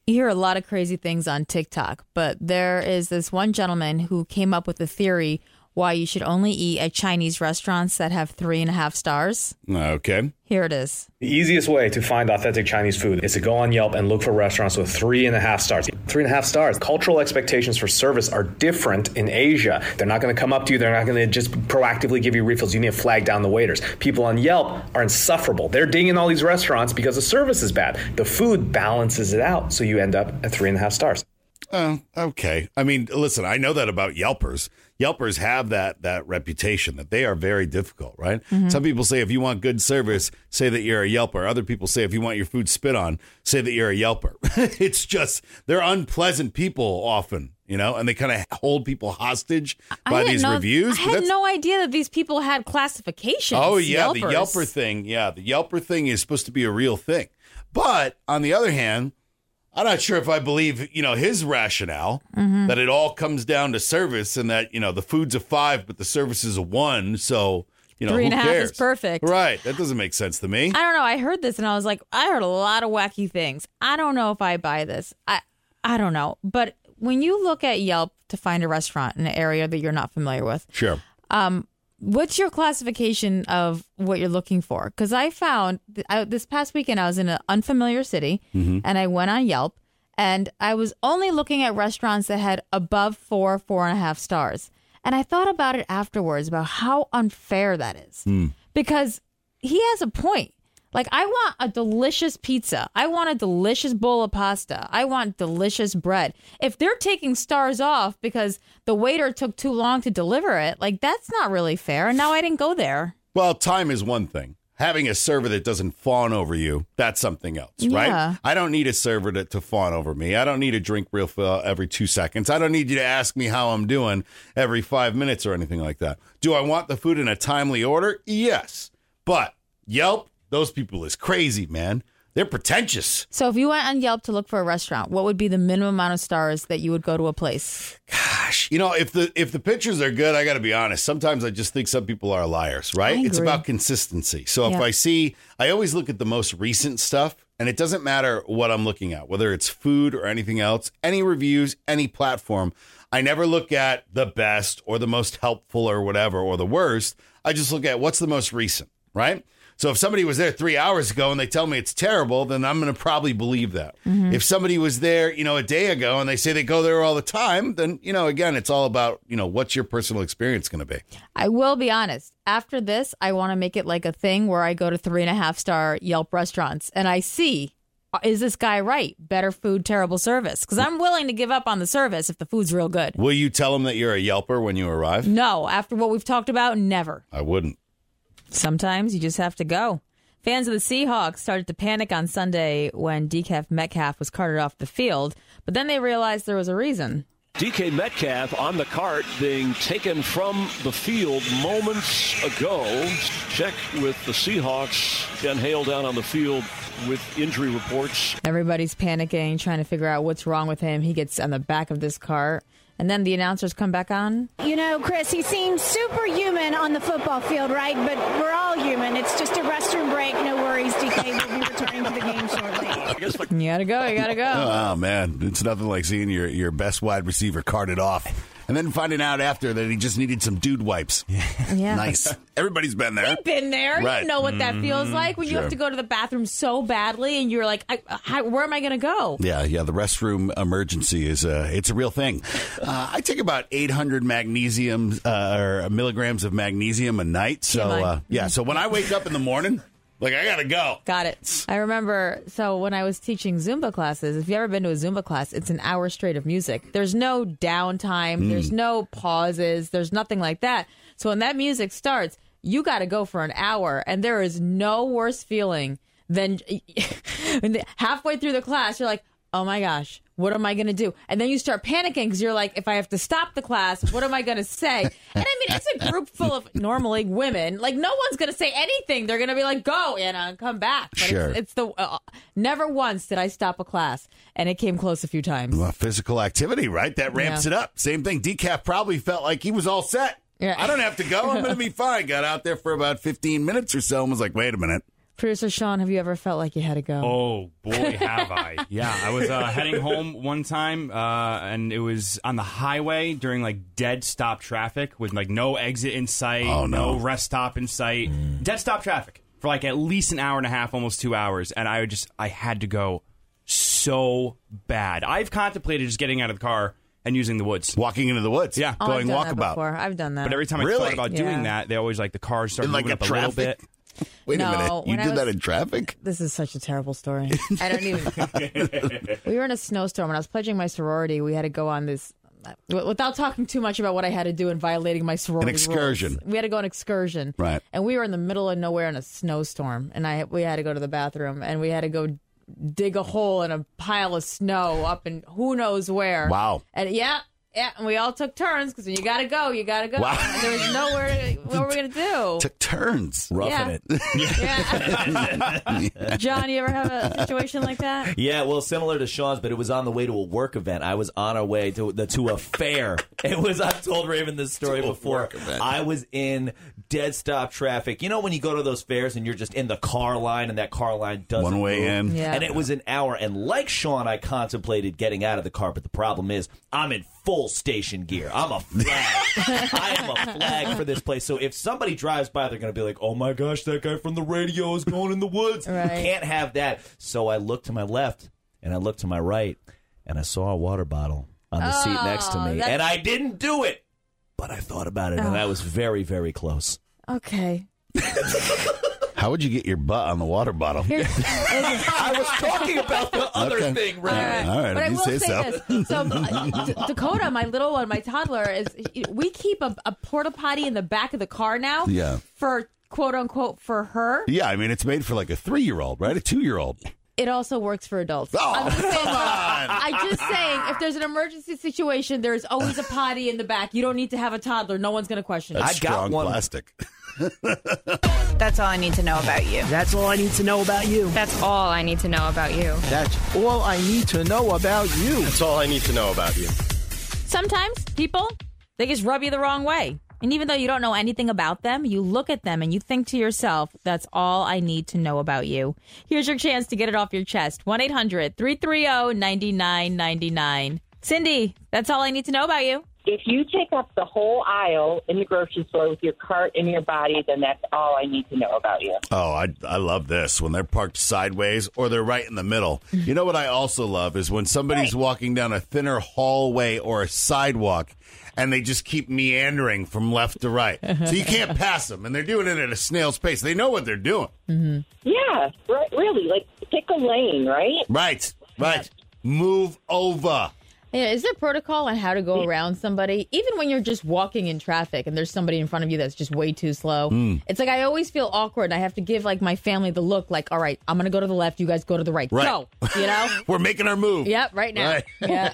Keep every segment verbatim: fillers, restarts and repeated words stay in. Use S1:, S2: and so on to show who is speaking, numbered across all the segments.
S1: You hear a lot of crazy things on TikTok, but there is this one gentleman who came up with a theory why you should only eat at Chinese restaurants that have three and a half stars.
S2: Okay.
S1: Here it is.
S3: The easiest way to find authentic Chinese food is to go on Yelp and look for restaurants with three and a half stars. Three and a half stars. Cultural expectations for service are different in Asia. They're not going to come up to you. They're not going to just proactively give you refills. You need to flag down the waiters. People on Yelp are insufferable. They're dinging all these restaurants because the service is bad. The food balances it out, so you end up at three and a half stars.
S2: Oh, uh, okay. I mean, listen, I know that about Yelpers. Yelpers have that that reputation that they are very difficult, right? Mm-hmm. Some people say if you want good service, say that you're a Yelper. Other people say if you want your food spit on, say that you're a Yelper. It's just, they're unpleasant people often, you know, and they kind of hold people hostage by these
S1: know,
S2: reviews.
S1: I had no idea that these people had classifications.
S2: Oh, yeah,
S1: Yelpers.
S2: the Yelper thing. Yeah, the Yelper thing is supposed to be a real thing. But on the other hand, I'm not sure if I believe, you know, his rationale mm-hmm. that it all comes down to service and that, you know, the food's a five, but the service is a one. So, you know,
S1: Three and
S2: who
S1: a half
S2: cares?
S1: is perfect.
S2: Right. That doesn't make sense to me.
S1: I don't know. I heard this and I was like, I heard a lot of wacky things. I don't know if I buy this. I, I don't know. But when you look at Yelp to find a restaurant in an area that you're not familiar with.
S2: Sure.
S1: Um, What's your classification of what you're looking for? Because I found th- I, this past weekend I was in an unfamiliar city mm-hmm. and I went on Yelp and I was only looking at restaurants that had above four, four and a half stars. And I thought about it afterwards about how unfair that is. Mm. Because he has a point. Like, I want a delicious pizza. I want a delicious bowl of pasta. I want delicious bread. If they're taking stars off because the waiter took too long to deliver it, like, that's not really fair. And now I didn't go there.
S2: Well, time is one thing. Having a server that doesn't fawn over you, that's something else, right?
S1: Yeah.
S2: I don't need a server to, to fawn over me. I don't need a drink refill every two seconds. I don't need you to ask me how I'm doing every five minutes or anything like that. Do I want the food in a timely order? Yes. But Yelp, those people is crazy, man. They're pretentious.
S1: So if you went on Yelp to look for a restaurant, what would be the minimum amount of stars that you would go to a place?
S2: Gosh, you know, if the if the pictures are good, I got to be honest. Sometimes I just think some people are liars, right? It's about consistency. So if
S1: yeah.
S2: I see, I always look at the most recent stuff, and it doesn't matter what I'm looking at, whether it's food or anything else, any reviews, any platform. I never look at the best or the most helpful or whatever or the worst. I just look at what's the most recent, right? So if somebody was there three hours ago and they tell me it's terrible, then I'm going to probably believe that. Mm-hmm. If somebody was there, you know, a day ago and they say they go there all the time, then, you know, again, it's all about, you know, what's your personal experience going to be?
S1: I will be honest. After this, I want to make it like a thing where I go to three and a half star Yelp restaurants and I see, is this guy right? Better food, terrible service. Because I'm willing to give up on the service if the food's real good.
S2: Will you tell them that you're a Yelper when you arrive?
S1: No. After what we've talked about, never.
S2: I wouldn't.
S1: Sometimes you just have to go. Fans of the Seahawks started to panic on Sunday when D K Metcalf was carted off the field, but then they realized there was a reason.
S4: D K Metcalf on the cart being taken from the field moments ago. Check with the Seahawks. Ken Hale down on the field with injury reports.
S1: Everybody's panicking, trying to figure out what's wrong with him. He gets on the back of this cart. And then the announcers come back on.
S5: You know, Chris, he seems superhuman on the football field, right? But we're all human. It's just a restroom break. No worries. D K will be returning to the game shortly.
S1: You gotta go. You gotta go.
S2: Oh, man. It's nothing like seeing your, your best wide receiver carted off. And then finding out after that he just needed some dude wipes.
S1: Yeah.
S2: Nice. Everybody's been there.
S1: We've been there.
S2: Right.
S1: You know what that feels like when
S2: Sure.
S1: you have to go to the bathroom so badly and you're like, I, I, where am I going to go?
S2: Yeah, yeah. The restroom emergency is a, it's a real thing. Uh, I take about eight hundred magnesium uh, or milligrams of magnesium a night. So, uh, yeah. So when I wake up in the morning, like, I got to go.
S1: Got it. I remember, so when I was teaching Zumba classes, if you've ever been to a Zumba class, it's an hour straight of music. There's no downtime. Mm. There's no pauses. There's nothing like that. So when that music starts, you got to go for an hour. And there is no worse feeling than halfway through the class, you're like, oh my gosh, what am I going to do? And then you start panicking because you're like, if I have to stop the class, what am I going to say? And I mean, it's a group full of normally women. Like, no one's going to say anything. They're going to be like, go, Anna, and come back. But
S2: Sure.
S1: It's, it's the uh, never once did I stop a class, and it came close a few times.
S2: Well, physical activity, right? That ramps
S1: Yeah.
S2: it up. Same thing. Decaf probably felt like he was all set.
S1: Yeah.
S2: I don't have to go. I'm going to be fine. Got out there for about fifteen minutes or so and was like, wait a minute.
S1: Producer Sean, have you ever felt like you had to go?
S6: Oh, boy, have I. Yeah, I was uh, heading home one time, uh, and it was on the highway during, like, dead stop traffic with, like, no exit in sight,
S2: oh, no.
S6: no rest stop in sight. Mm. Dead stop traffic for, like, at least an hour and a half, almost two hours, and I just, I had to go so bad. I've contemplated just getting out of the car and using the woods.
S2: Walking into the woods.
S6: Yeah.
S1: Oh,
S2: going
S1: I've done
S2: walkabout.
S1: that before. I've done that.
S6: But every time I
S2: Really?
S6: thought about
S1: Yeah.
S6: doing that, they always, like, the cars start
S2: In,
S6: moving
S2: like,
S6: up
S2: a
S6: a little
S2: traffic?
S6: bit.
S2: Wait
S1: No,
S2: a minute. You
S1: when I
S2: did that
S1: was-
S2: in traffic?
S1: This is such a terrible story. I don't even. We were in a snowstorm when I was pledging my sorority. We had to go on this, without talking too much about what I had to do in violating my sorority
S2: An excursion.
S1: rules. We had to go on an excursion.
S2: Right.
S1: And we were in the middle of nowhere in a snowstorm. And I we had to go to the bathroom. And we had to go dig a hole in a pile of snow up in who knows where.
S2: Wow.
S1: And yeah. Yeah, and we all took turns because when you gotta go, you gotta go.
S2: Wow.
S1: And there was nowhere. To, what were we gonna do?
S2: Took turns.
S7: Roughing
S1: Yeah.
S7: it.
S1: Yeah. John, you ever have a situation like that?
S7: Yeah, well, similar to Sean's, but it was on the way to a work event. I was on our way to the, to a fair. It was. I've told Raven this story
S2: To a
S7: before.
S2: work event.
S7: I was in dead stop traffic. You know when you go to those fairs and you're just in the car line and that car line doesn't
S2: One way
S7: move?
S2: in.
S1: Yeah.
S7: And it was an hour. And like Sean, I contemplated getting out of the car, but the problem is I'm in full station gear. I'm a flag. I am a flag for this place. So if somebody drives by, they're going to be like, oh my gosh, that guy from the radio is going in the woods.
S1: Right.
S7: Can't have that. So I looked to my left and I looked to my right and I saw a water bottle on the
S1: Oh,
S7: seat next to me.
S1: that's-
S7: And I didn't do it. But I thought about it and I was very, very close.
S1: Okay.
S2: How would you get your butt on the water bottle?
S1: Here's,
S7: I was talking about the other
S2: Okay.
S7: thing, right?
S2: All right. All right.
S1: But
S2: If
S1: I
S2: you
S1: will
S2: say
S1: say,
S2: so.
S1: this. So uh, D- Dakota, my little one, my toddler, is we keep a, a porta potty in the back of the car now.
S2: Yeah.
S1: For quote unquote for her.
S2: Yeah, I mean, it's made for like a three-year-old, right? A two-year-old.
S1: It also works for adults.
S2: Oh,
S1: I'm just saying,
S2: come on.
S1: I'm just saying, if there's an emergency situation, there's always a potty in the back. You don't need to have a toddler. No one's going to question it.
S7: I
S2: That's
S7: got
S2: strong
S7: one.
S2: plastic.
S8: That's all I need to know about you.
S9: That's all I need to know about you.
S8: That's all I need to know about you.
S9: That's all I need to know about you.
S10: That's all I need to know about you.
S1: Sometimes people, they just rub you the wrong way. And even though you don't know anything about them, you look at them and you think to yourself, that's all I need to know about you. Here's your chance to get it off your chest. one eight hundred three three zero nine nine nine nine. Cindy, that's all I need to know about you.
S11: If you take up the whole aisle in the grocery store with your cart in your body, then that's all I need to know about you.
S2: Oh, I I love this when they're parked sideways or they're right in the middle. You know what I also love is when somebody's walking down a thinner hallway or a sidewalk and they just keep meandering from left to right. So you can't pass them, and they're doing it at a snail's pace. They know what they're doing.
S1: Mm-hmm.
S11: Yeah, right, really. Like, pick a lane, right?
S2: Right, right. Move over.
S1: Yeah, is there protocol on how to go around somebody, even when you're just walking in traffic and there's somebody in front of you that's just way too slow?
S2: Mm.
S1: It's like I always feel awkward. And I have to give like my family the look, like, all right, I'm going to go to the left, you guys go to the right.
S2: Right.
S1: Go, you know?
S2: We're making our move.
S1: Yep, right now.
S2: Right.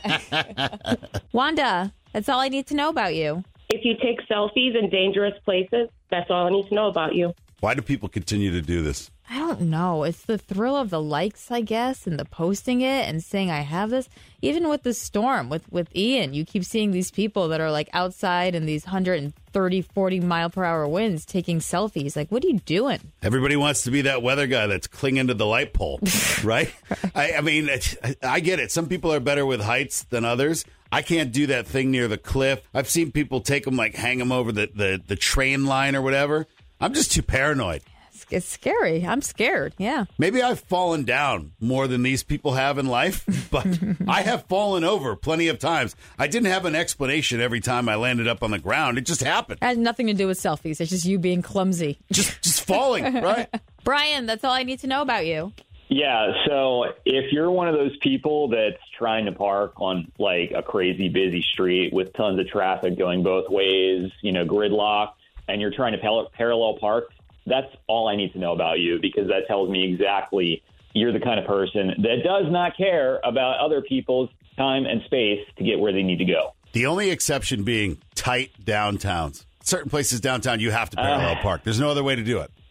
S1: Yeah. Wanda, that's all I need to know about you.
S11: If you take selfies in dangerous places, that's all I need to know about you.
S2: Why do people continue to do this?
S1: I don't know. It's the thrill of the likes, I guess, and the posting it and saying I have this. Even with the storm, with, with Ian, you keep seeing these people that are like outside in these one thirty, forty mile per hour winds taking selfies. Like, what are you doing?
S2: Everybody wants to be that weather guy that's clinging to the light pole, right? I, I mean, it's, I get it. Some people are better with heights than others. I can't do that thing near the cliff. I've seen people take them, like hang them over the, the, the train line or whatever. I'm just too paranoid.
S1: It's, it's scary. I'm scared. Yeah.
S2: Maybe I've fallen down more than these people have in life, but I have fallen over plenty of times. I didn't have an explanation every time I landed up on the ground. It just happened.
S1: It has nothing to do with selfies. It's just you being clumsy.
S2: Just, just falling, right?
S1: Brian, that's all I need to know about you.
S12: Yeah, so if you're one of those people that's trying to park on like a crazy busy street with tons of traffic going both ways, you know, gridlocked, and you're trying to par- parallel park, that's all I need to know about you, because that tells me exactly you're the kind of person that does not care about other people's time and space to get where they need to go.
S2: The only exception being tight downtowns. Certain places downtown, you have to parallel
S12: Uh,
S2: park. There's no other way to do it.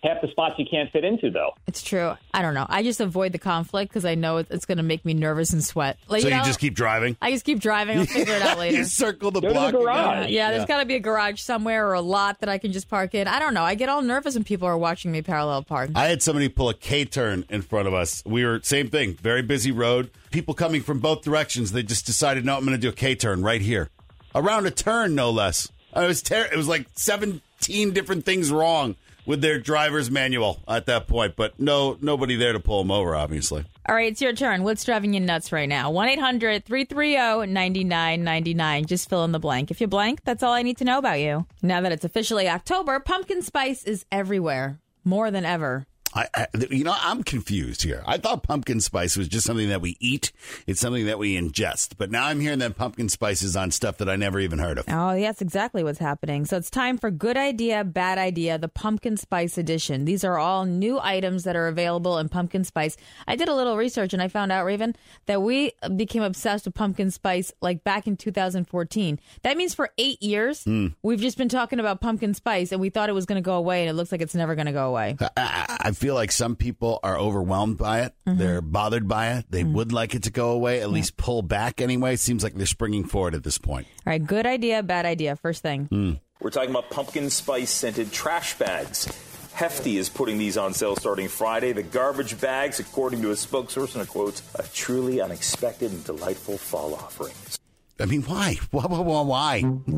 S12: half the spots you can't fit into, though.
S1: It's true. I don't know. I just avoid the conflict because I know it's going to make me nervous and sweat. Like,
S2: so
S1: you,
S2: you
S1: know,
S2: just keep driving?
S1: I just keep driving. I'll figure it out later.
S2: You circle the
S12: Go to
S2: block.
S12: the garage.
S1: Yeah, there's
S2: Yeah.
S1: got to be a garage somewhere or a lot that I can just park in. I don't know. I get all nervous when people are watching me parallel park.
S2: I had somebody pull a K-turn in front of us. We were, same thing, very busy road. People coming from both directions. They just decided, no, I'm going to do a K-turn right here. Around a turn, no less. It was, ter- it was like seventeen different things wrong with their driver's manual at that point. But no, nobody there to pull them over, obviously.
S1: All right, it's your turn. What's driving you nuts right now? one eight hundred three three zero nine nine nine nine. Just fill in the blank. If you blank, that's all I need to know about you. Now that it's officially October, pumpkin spice is everywhere. More than ever.
S2: I, I, you know, I'm confused here. I thought pumpkin spice was just something that we eat. It's something that we ingest. But now I'm hearing that pumpkin spice is on stuff that I never even heard of.
S1: Oh, yeah, that's exactly what's happening. So it's time for Good Idea, Bad Idea, the Pumpkin Spice Edition. These are all new items that are available in pumpkin spice. I did a little research and I found out, Raven, that we became obsessed with pumpkin spice like back in two thousand fourteen. That means for eight years, mm. we've just been talking about pumpkin spice and we thought it was going to go away and it looks like it's never going to go away.
S2: I, I, I feel like some people are overwhelmed by it. Mm-hmm. They're bothered by it. They mm-hmm. would like it to go away, at yeah. least pull back anyway. It seems like they're springing forward at this point.
S1: All right, good idea, bad idea. First thing.
S2: Mm.
S10: We're talking about pumpkin spice scented trash bags. Hefty is putting these on sale starting Friday. The garbage bags, according to a spokesperson, quotes, a truly unexpected and delightful fall offering.
S2: I mean, why? Why? Why?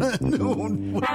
S2: why?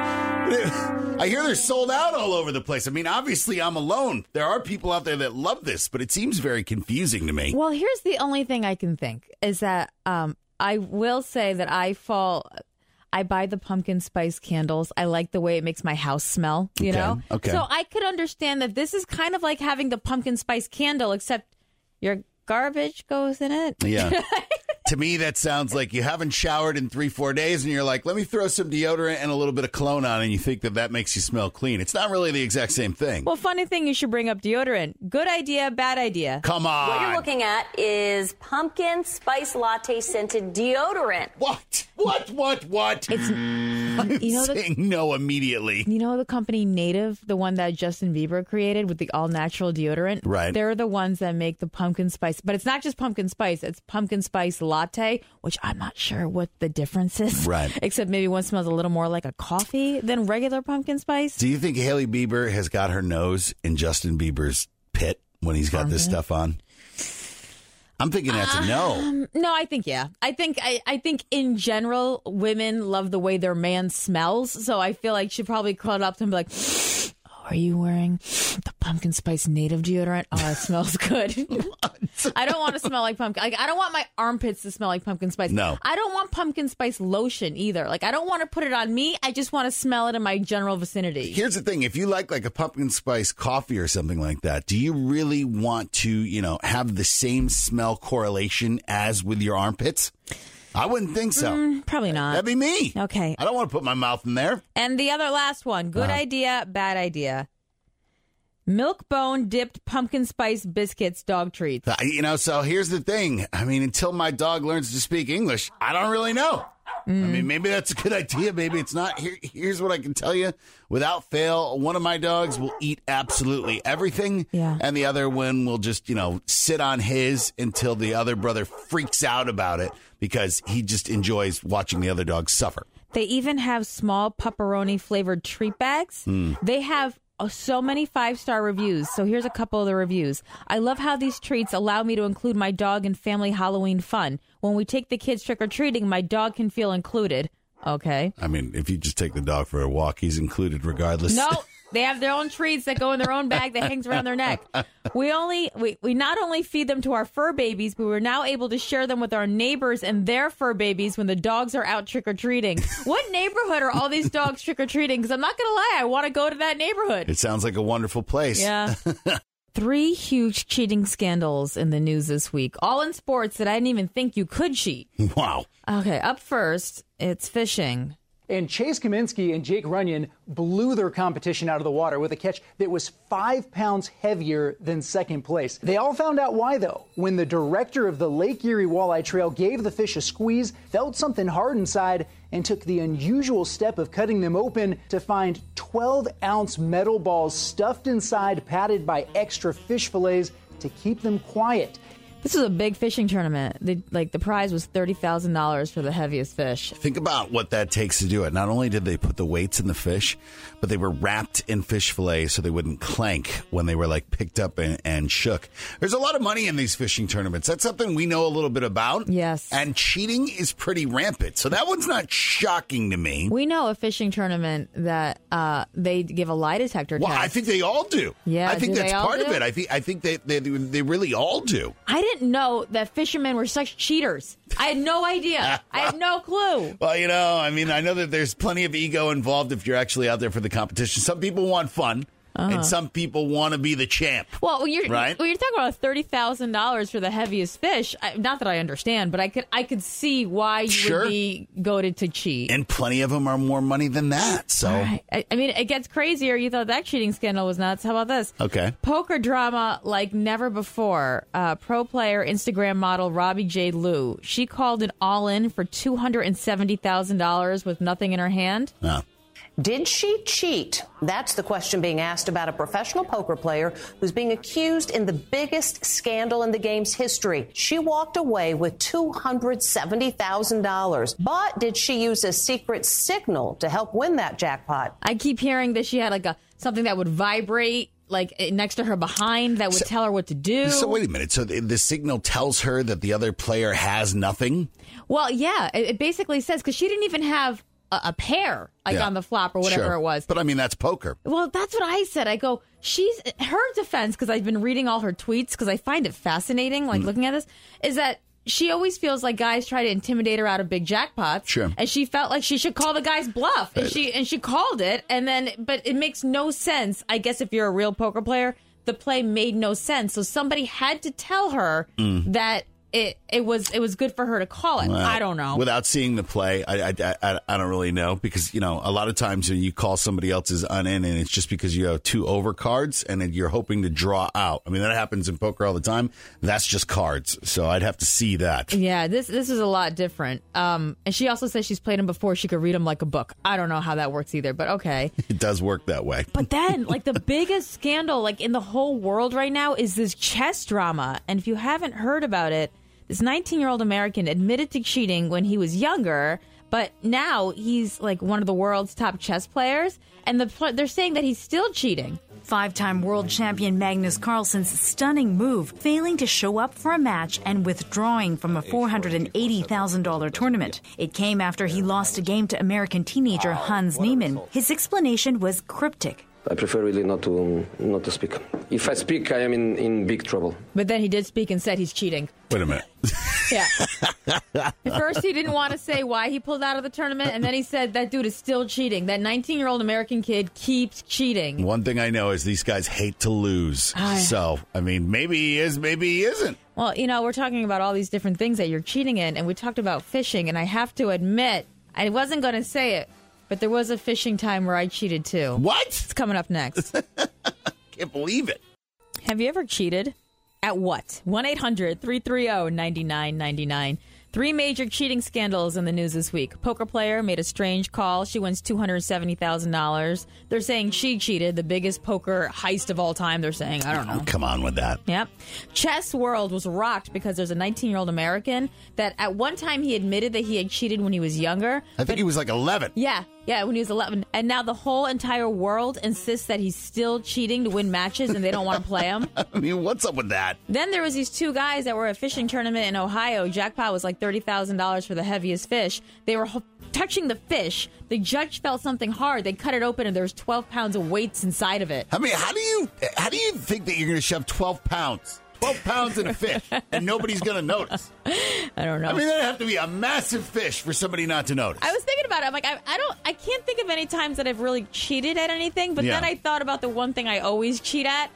S2: I hear they're sold out all over the place. I mean, obviously, I'm alone. There are people out there that love this, but it seems very confusing to me.
S1: Well, here's the only thing I can think is that um, I will say that I fall... I buy the pumpkin spice candles. I like the way it makes my house smell, you
S2: okay,
S1: know?
S2: Okay.
S1: So I could understand that this is kind of like having the pumpkin spice candle, except your garbage goes in it.
S2: Yeah. To me, that sounds like you haven't showered in three, four days, and you're like, let me throw some deodorant and a little bit of cologne on, and you think that that makes you smell clean. It's not really the exact same thing.
S1: Well, funny thing, you should bring up deodorant. Good idea, bad idea.
S2: Come on.
S13: What you're looking at is pumpkin spice latte scented deodorant.
S2: What? What? What? What?
S1: It's
S2: I'm
S1: you know
S2: saying
S1: the,
S2: no immediately.
S1: You know the company Native, the one that Justin Bieber created with the all-natural deodorant?
S2: Right.
S1: They're the ones that make the pumpkin spice. But it's not just pumpkin spice. It's pumpkin spice latte, which I'm not sure what the difference is.
S2: Right.
S1: Except maybe one smells a little more like a coffee than regular pumpkin spice.
S2: Do you think Hailey Bieber has got her nose in Justin Bieber's pit when he's got this stuff on? I'm thinking that's a no.
S1: Um, no, I think yeah. I think I, I think in general, women love the way their man smells. So I feel like she'd probably call up to him and be like, oh, "Are you wearing the pumpkin spice native deodorant? Oh, it smells good." I don't want to smell like pumpkin. Like, I don't want my armpits to smell like pumpkin spice.
S2: No.
S1: I don't want pumpkin spice lotion either. Like, I don't want to put it on me. I just want to smell it in my general vicinity.
S2: Here's the thing. If you like like a pumpkin spice coffee or something like that, do you really want to, you know, have the same smell correlation as with your armpits? I wouldn't think so.
S1: Mm, probably not.
S2: That'd be me.
S1: Okay.
S2: I don't want to put my mouth in there.
S1: And the other last one. Good
S2: Uh-huh.
S1: idea, bad idea. Milk bone dipped pumpkin spice biscuits dog treats.
S2: Uh, You know, so here's the thing. I mean, until my dog learns to speak English, I don't really know.
S1: Mm.
S2: I mean, maybe that's a good idea. Maybe it's not. Here, here's what I can tell you. Without fail, one of my dogs will eat absolutely everything.
S1: Yeah.
S2: And the other one will just, you know, sit on his until the other brother freaks out about it because he just enjoys watching the other dog suffer.
S1: They even have small pepperoni flavored treat bags.
S2: Mm.
S1: They have uh, so many five-star reviews. So here's a couple of the reviews. I love how these treats allow me to include my dog in family Halloween fun. When we take the kids trick-or-treating, my dog can feel included. Okay.
S2: I mean, if you just take the dog for a walk, he's included regardless.
S1: No, they have their own treats that go in their own bag that hangs around their neck. We only we, we not only feed them to our fur babies, but we're now able to share them with our neighbors and their fur babies when the dogs are out trick-or-treating. What neighborhood are all these dogs trick-or-treating? Because I'm not going to lie, I want to go to that neighborhood.
S2: It sounds like a wonderful place.
S1: Yeah. Three huge cheating scandals in the news this week, all in sports that I didn't even think you could cheat.
S2: Wow.
S1: Okay, up first, it's fishing.
S14: And Chase Kaminsky and Jake Runyon blew their competition out of the water with a catch that was five pounds heavier than second place. They all found out why, though, when the director of the Lake Erie Walleye Trail gave the fish a squeeze, felt something hard inside, and took the unusual step of cutting them open to find twelve ounce metal balls stuffed inside, padded by extra fish fillets to keep them quiet.
S1: This was a big fishing tournament. The, like the prize was thirty thousand dollars for the heaviest fish.
S2: Think about what that takes to do it. Not only did they put the weights in the fish, but they were wrapped in fish fillets so they wouldn't clank when they were like picked up and, and shook. There's a lot of money in these fishing tournaments. That's something we know a little bit about.
S1: Yes.
S2: And cheating is pretty rampant. So that one's not shocking to me.
S1: We know a fishing tournament that uh, they give a lie detector
S2: Well,
S1: test.
S2: I think they all do.
S1: Yeah,
S2: I think
S1: do
S2: that's
S1: they all
S2: part
S1: do?
S2: of it. I think I think they they, they really all do.
S1: I didn't know that fishermen were such cheaters. I had no idea. I had no clue.
S2: Well, you know, I mean, I know that there's plenty of ego involved if you're actually out there for the competition. Some people want fun,
S1: Uh-huh.
S2: and some people want to be the champ.
S1: Well, when you're
S2: Right?
S1: when you're talking about thirty thousand dollars for the heaviest fish, I, not that I understand, but I could I could see why you
S2: Sure.
S1: would be goaded to cheat.
S2: And plenty of them are more money than that. So,
S1: I, I mean, it gets crazier. You thought that cheating scandal was nuts. How about this?
S2: okay.
S1: Poker drama like never before. Uh, pro player, Instagram model Robbie J. Liu. She called it all in for two hundred seventy thousand dollars with nothing in her hand.
S2: No.
S15: Did she cheat? That's the question being asked about a professional poker player who's being accused in the biggest scandal in the game's history. She walked away with two hundred seventy thousand dollars. But did she use a secret signal to help win that jackpot?
S1: I keep hearing that she had like a something that would vibrate like next to her behind that would
S2: So-
S1: tell her what to do.
S2: So wait a minute. So the, the signal tells her that the other player has nothing?
S1: Well, yeah, it, it basically says because she didn't even have a, a pair like
S2: Yeah.
S1: on the flop or whatever
S2: Sure.
S1: it was.
S2: But I mean, that's poker.
S1: Well, that's what I said. I go, she's her defense because I've been reading all her tweets because I find it fascinating, like
S2: Mm.
S1: looking at this, is that she always feels like guys try to intimidate her out of big jackpots.
S2: Sure.
S1: And she felt like she should call the guy's bluff, and she and she called it, and then but it makes no sense. I guess if you're a real poker player, the play made no sense. So somebody had to tell her
S2: Mm.
S1: that it it was it was good for her to call it.
S2: Well,
S1: I don't know.
S2: Without seeing the play, I, I, I, I don't really know because, you know, a lot of times when you call somebody else's un-in and it's just because you have two over cards and then you're hoping to draw out. I mean, that happens in poker all the time. That's just cards. So I'd have to see that.
S1: Yeah, this this is a lot different. Um, and she also says she's played them before. She could read them like a book. I don't know how that works either, but okay.
S2: It does work that way.
S1: But then, like the biggest scandal, like in the whole world right now, is this chess drama. And if you haven't heard about it, this nineteen-year-old American admitted to cheating when he was younger, but now he's like one of the world's top chess players, and the pl- they're saying that he's still cheating.
S16: Five-time world champion Magnus Carlsen's stunning move, failing to show up for a match and withdrawing from a four hundred eighty thousand dollars tournament. It came after he lost a game to American teenager Hans Niemann. His explanation was cryptic.
S17: I prefer really not to not to speak. If I speak, I am in, in big trouble.
S1: But then he did speak and said he's cheating.
S2: Wait a minute.
S1: Yeah. At first, he didn't want to say why he pulled out of the tournament, and then he said that dude is still cheating. That nineteen-year-old American kid keeps cheating.
S2: One thing I know is these guys hate to lose.
S1: Ah, yeah.
S2: So, I mean, maybe he is, maybe he isn't.
S1: Well, you know, we're talking about all these different things that you're cheating in, and we talked about fishing, and I have to admit, I wasn't going to say it, but there was a fishing time where I cheated too.
S2: What?
S1: It's coming up next.
S2: Can't believe it.
S1: Have you ever cheated? At what? one eight hundred three three zero nine nine nine nine. Three major cheating scandals in the news this week. Poker player made a strange call. She wins two hundred seventy thousand dollars. They're saying she cheated. The biggest poker heist of all time, they're saying. I don't know.
S2: Oh, come on with that.
S1: Yep. Chess World was rocked because there's a nineteen-year-old American that at one time he admitted that he had cheated when he was younger.
S2: I think he was like eleven.
S1: Yeah, yeah, when he was eleven. And now the whole entire world insists that he's still cheating to win matches and they don't want to play him.
S2: I mean, what's up with that?
S1: Then there was these two guys that were at a fishing tournament in Ohio. Jackpot was like thirty thousand dollars for the heaviest fish. They were ho- touching the fish. The judge felt something hard. They cut it open and there was twelve pounds of weights inside of it.
S2: I mean, how do you how do you think that you're going to shove twelve pounds? twelve pounds in a fish and nobody's going to notice?
S1: I don't know.
S2: I mean, that'd have to be a massive fish for somebody not to notice.
S1: I was thinking about it. I'm like, I, I don't, I can't think of any times that I've really cheated at anything. But
S2: Yeah.
S1: then I thought about the one thing I always cheat at.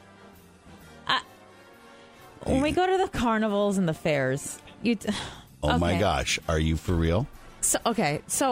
S1: I, when we go to the carnivals and the fairs, you. T-
S2: Oh my
S1: okay.
S2: gosh, are you for real?
S1: So okay, so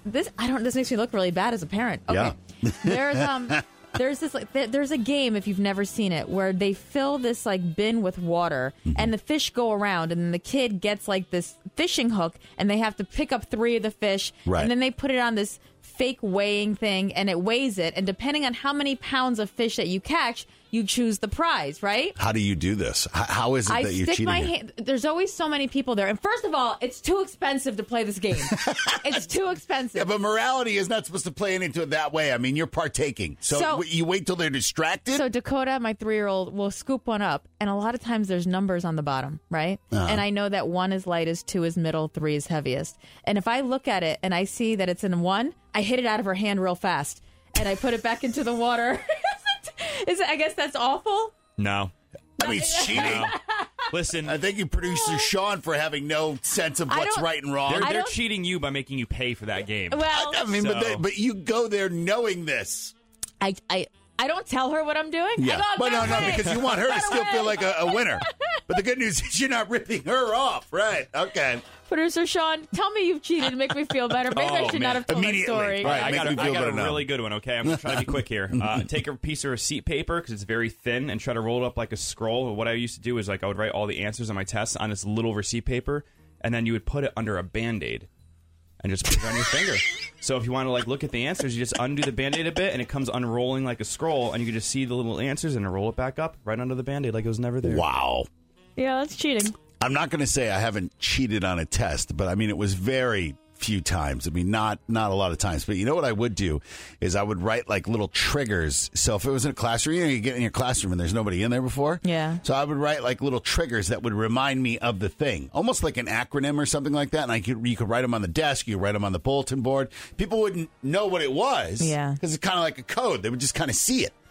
S1: this I don't. This makes me look really bad as a parent. Okay.
S2: Yeah.
S1: There's um. There's this like th- there's a game, if you've never seen it, where they fill this like bin with water mm-hmm. and the fish go around, and then the kid gets like this fishing hook and they have to pick up three of the fish
S2: right.
S1: and then they put it on this fake weighing thing and it weighs it, and depending on how many pounds of fish that you catch, you choose the prize, right?
S2: How do you do this? H- how is it
S1: I
S2: that you're
S1: stick
S2: cheating?
S1: my
S2: it?
S1: hand. There's always so many people there, and first of all, it's too expensive to play this game. It's too expensive.
S2: Yeah, but morality is not supposed to play into it that way. I mean, you're partaking, so,
S1: So-
S2: w- you wait till they're distracted.
S1: So Dakota, my three-year-old, will scoop one up, and a lot of times there's numbers on the bottom, right?
S2: Uh-huh.
S1: And I know that one is lightest, two is middle, three is heaviest. And if I look at it and I see that it's in one, I hit it out of her hand real fast, and I put it back into the water. Is it, I guess that's awful.
S6: No.
S2: I mean, it's cheating.
S6: No. Listen,
S2: I thank you, producer Sean, for having no sense of
S1: I
S2: what's
S1: don't-
S2: right and wrong.
S6: they're,
S1: I
S6: they're
S1: don't-
S6: cheating you by making you pay for that game.
S1: Well,
S2: I mean, but,
S6: So-
S2: they, but you go there knowing this.
S1: I, I, I don't tell her what I'm doing. I
S2: Yeah,
S1: go,
S2: but no,
S1: "Get
S2: no,
S1: away.
S2: because you want her to
S1: Get
S2: still
S1: away."
S2: feel like a, a winner. But the good news is you're not ripping her off, right? Okay.
S1: Producer Sean, tell me you've cheated and make me feel better. Maybe I
S6: Oh,
S1: should
S6: man.
S1: not have told that
S2: Immediately.
S1: story.
S2: Right.
S6: I
S2: make
S6: got,
S2: me
S6: a, I
S2: feel
S6: got
S2: better
S6: a
S2: now.
S6: really good one, okay? I'm going to try to be quick here. Uh, take a piece of receipt paper, because it's very thin, and try to roll it up like a scroll. What I used to do is like I would write all the answers on my tests on this little receipt paper, and then you would put it under a Band-Aid and just put it on your finger. So if you want to like look at the answers, you just undo the Band-Aid a bit, and it comes unrolling like a scroll, and you can just see the little answers and then roll it back up right under the Band-Aid like it was never there.
S2: Wow.
S1: Yeah, that's cheating.
S2: I'm not going to say I haven't cheated on a test, but I mean, it was very few times. I mean, not not a lot of times. But you know what I would do is I would write like little triggers. So if it was in a classroom, you know, you get in your classroom and there's nobody in there before.
S1: Yeah.
S2: So I would write like little triggers that would remind me of the thing, almost like an acronym or something like that. And I could you could write them on the desk, you could write them on the bulletin board. People wouldn't know what it was.
S1: Yeah.
S2: Because it's kind of like a code. They would just kind of see it.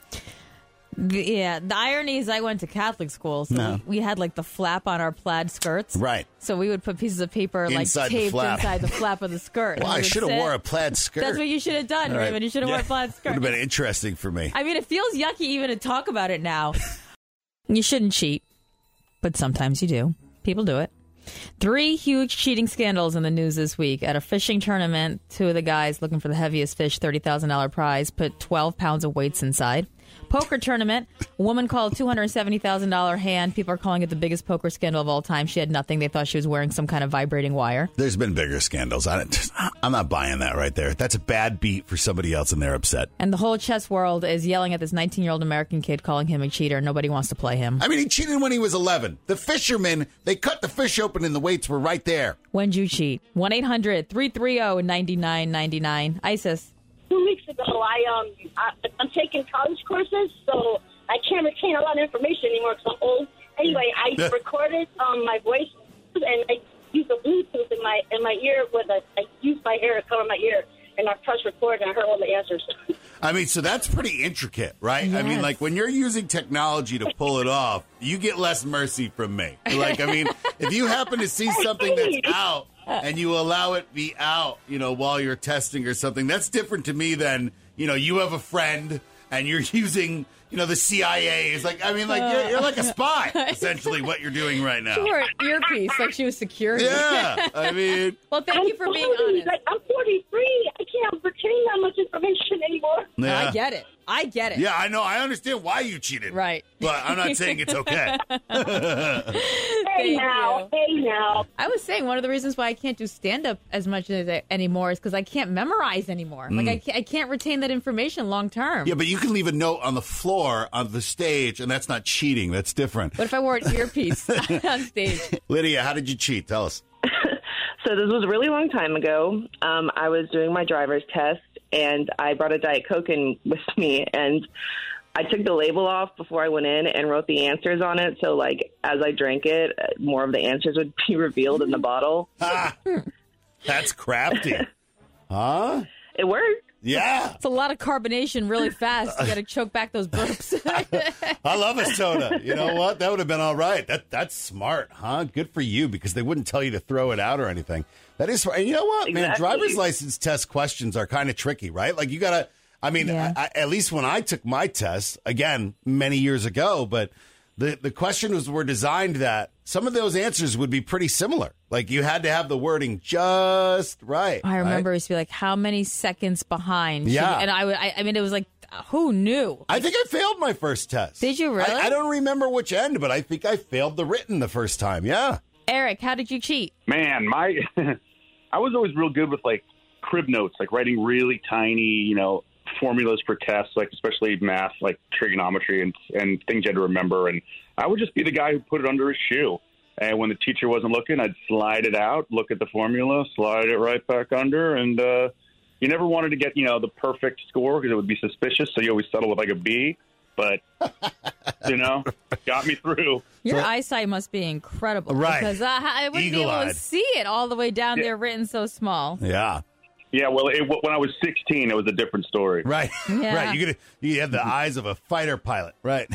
S1: The- Yeah, the irony is I went to Catholic school, so
S2: No.
S1: we, we had like the flap on our plaid skirts.
S2: Right.
S1: So we would put pieces of paper
S2: Inside
S1: like
S2: the
S1: taped
S2: flap.
S1: inside the flap of the skirt.
S2: Well,
S1: And we
S2: I
S1: would
S2: should have
S1: sit-
S2: wore a plaid skirt.
S1: That's what you should have done,
S2: All right.
S1: Raymond. You should have worn a plaid
S2: Would
S1: skirt.
S2: have been interesting for me.
S1: I mean, it feels yucky even to talk about it now. You shouldn't cheat, but sometimes you do. People do it. Three huge cheating scandals in the news this week. At a fishing tournament, two of the guys looking for the heaviest fish, thirty thousand dollars prize, put twelve pounds of weights inside. Poker tournament, a woman called two hundred seventy thousand dollars hand. People are calling it the biggest poker scandal of all time. She had nothing. They thought she was wearing some kind of vibrating wire.
S2: There's been bigger scandals. I don't, I'm not buying that right there. That's a bad beat for somebody else, and they're upset.
S1: And the whole chess world is yelling at this nineteen-year-old American kid, calling him a cheater. Nobody wants to play him.
S2: I mean, he cheated when he was eleven. The fishermen, they cut the fish open and the weights were right there.
S1: When'd you cheat? one eight hundred three three zero nine nine nine nine. ISIS.
S18: Two weeks ago, I um, I, I'm taking college courses, so I can't retain a lot of information anymore because I'm old. Anyway, I recorded um my voice and I used a Bluetooth in my in my ear with a I used my hair to cover my ear, and I pressed record and I heard all the answers.
S2: I mean, so that's pretty intricate, right? I mean,
S1: Yes.
S2: like when you're using technology to pull it off, you get less mercy from me. Like, I mean, if you happen to see something that's out and you allow it be out, you know, while you're testing or something, that's different to me than, you know, you have a friend and you're using, you know, the C I A. It's like, I mean, like, you're, you're like a spy, essentially, what you're doing right now.
S1: She wore an earpiece like she was security.
S2: Yeah, I mean.
S1: Well, thank
S18: I'm
S1: you for being
S18: forty.
S1: honest.
S18: Like, I'm forty-three. I can't retain that much information anymore.
S2: Yeah.
S1: I get it. I get it.
S2: Yeah, I know. I understand why you cheated.
S1: Right.
S2: But I'm not saying it's okay.
S18: Hey now, hey now.
S1: I was saying one of the reasons why I can't do stand up as much as I, anymore is because I can't memorize anymore. Like
S2: Mm.
S1: I can't, I can't retain that information long term.
S2: Yeah, but you can leave a note on the floor on the stage, and that's not cheating. That's different.
S1: What if I wore an earpiece on stage?
S2: Lydia, how did you cheat? Tell us.
S11: So this was a really long time ago. Um, I was doing my driver's test, and I brought a Diet Coke in with me, and I took the label off before I went in and wrote the answers on it. So, like, as I drank it, more of the answers would be revealed in the bottle.
S2: Ah, that's crafty. Huh?
S11: It worked.
S2: Yeah.
S1: It's a lot of carbonation really fast. You got to choke back those burps.
S2: I love a soda. You know what? That would have been all right. That That's smart, huh? Good for you, because they wouldn't tell you to throw it out or anything. That is, and you know what, man?
S11: Exactly.
S2: Driver's license test questions are kind of tricky, right? Like, you got to, I mean,
S1: Yeah.
S2: I, I, at least when I took my test, again, many years ago, but the the questions were designed that some of those answers would be pretty similar. Like you had to have the wording just right.
S1: I remember
S2: right?
S1: it used to be like, how many seconds behind? should
S2: Yeah.
S1: you- And I would, I, I mean, it was like, who knew?
S2: I think I failed my first test.
S1: Did you really?
S2: I, I don't remember which end, but I think I failed the written the first time. Yeah.
S1: Eric, how did you cheat?
S19: Man, my I was always real good with like crib notes, like writing really tiny, you know, formulas for tests, like especially math, like trigonometry and and things you had to remember. And I would just be the guy who put it under his shoe. And when the teacher wasn't looking, I'd slide it out, look at the formula, slide it right back under. And uh, you never wanted to get, you know, the perfect score because it would be suspicious. So you always settle with like a B. But, you know, got me through.
S1: Your eyesight must be incredible.
S2: Right.
S1: Because uh, I wouldn't be able
S2: Eagle-eyed.
S1: to see it all the way down
S19: Yeah.
S1: there written so small.
S2: Yeah.
S19: Yeah, well, it, when I was sixteen, it was a different story.
S2: Right.
S1: Yeah.
S2: Right. You could you have the eyes of a fighter pilot. Right.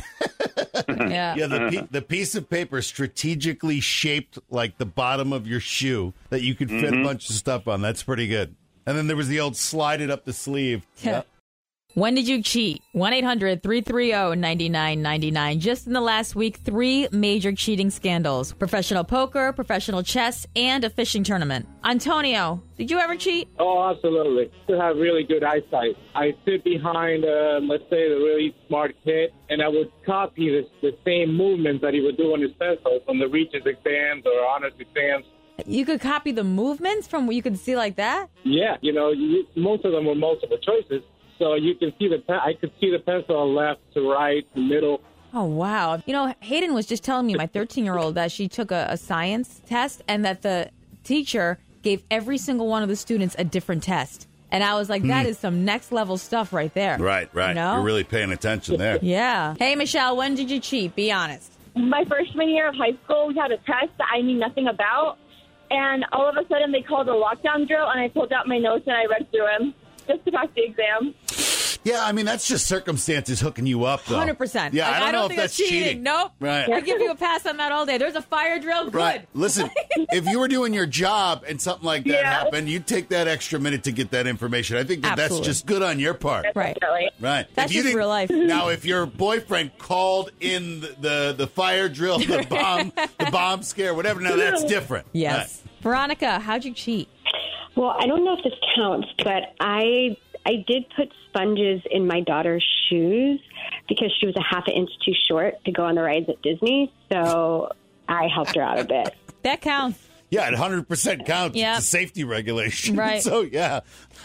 S1: Yeah.
S2: Yeah, the, pe- the piece of paper strategically shaped like the bottom of your shoe that you could fit
S19: Mhm.
S2: a bunch of stuff on. That's pretty good. And then there was the old slide it up the sleeve.
S1: Yeah. When did you cheat? one eight hundred three three zero nine nine nine nine. Just in the last week, three major cheating scandals. Professional poker, professional chess, and a fishing tournament. Antonio, did you ever cheat?
S20: Oh, absolutely. To have really good eyesight. I sit behind, uh, let's say, a really smart kid, and I would copy the, the same movements that he would do on his pencil from the Regents exams or honors exams.
S1: You could copy the movements from what you could see like that?
S20: Yeah, you know, you, most of them were multiple choices. So you can see the pen, I could see the pencil left to right to middle.
S1: Oh, wow. You know, Hayden was just telling me, my thirteen-year-old, that she took a, a science test and that the teacher gave every single one of the students a different test. And I was like, that
S2: Hmm.
S1: is some next-level stuff right there.
S2: Right, right.
S1: You know?
S2: You're really paying attention there.
S1: Yeah. Hey, Michelle, when did you cheat? Be honest.
S18: My freshman year of high school, we had a test that I knew nothing about. And all of a sudden, they called a lockdown drill, and I pulled out my notes and I read through them just to pass the exam.
S2: Yeah, I mean, that's just circumstances hooking you up, though.
S1: one hundred percent.
S2: Yeah,
S1: Like,
S2: I don't, know
S1: think
S2: if that's
S1: cheating.
S2: cheating.
S1: Nope.
S2: Right.
S1: I give you a pass on that all day. There's a fire drill. Good.
S2: Right. Listen, if you were doing your job and something like that
S18: Yeah.
S2: happened, you'd take that extra minute to get that information. I think that that's
S1: Absolutely.
S2: just good on your part.
S1: Right.
S2: Right.
S1: That's
S2: If you
S1: just
S2: didn't-
S1: real life.
S2: Now, if your boyfriend called in the, the, the fire drill, the bomb, the bomb scare, whatever, now that's different.
S1: Yes. Veronica, how'd you cheat?
S21: Well, I don't know if this counts, but I I did put sponges in my daughter's shoes because she was a half an inch too short to go on the rides at Disney. So I helped her out a bit.
S1: That counts.
S2: Yeah, it one hundred percent counts.
S1: Yep.
S2: It's a safety regulation.
S1: Right.
S2: So, yeah.